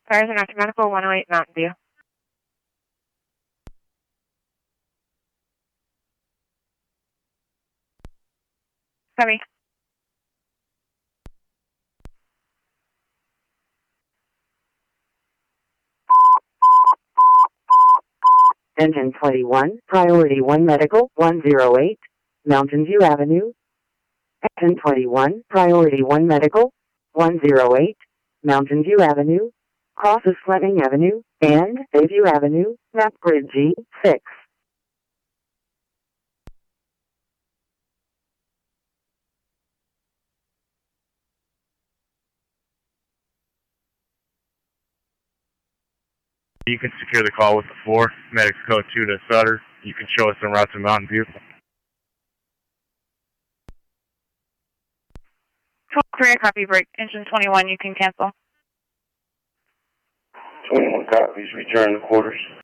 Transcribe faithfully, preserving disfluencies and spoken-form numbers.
Fires and after medical, one oh eight Mountain View. Copy. Engine twenty-one, Priority one Medical, one oh eight, Mountain View Avenue. Engine twenty-one, Priority one Medical, one oh eight, Mountain View Avenue. Crosses Fleming Avenue and Bayview Avenue, map grid G six. You can secure the call with the four, medics code two to Sutter. You can show us en route to Mountain View. Korea, copy break. Engine twenty-one, you can cancel. twenty-one copies, return to quarters.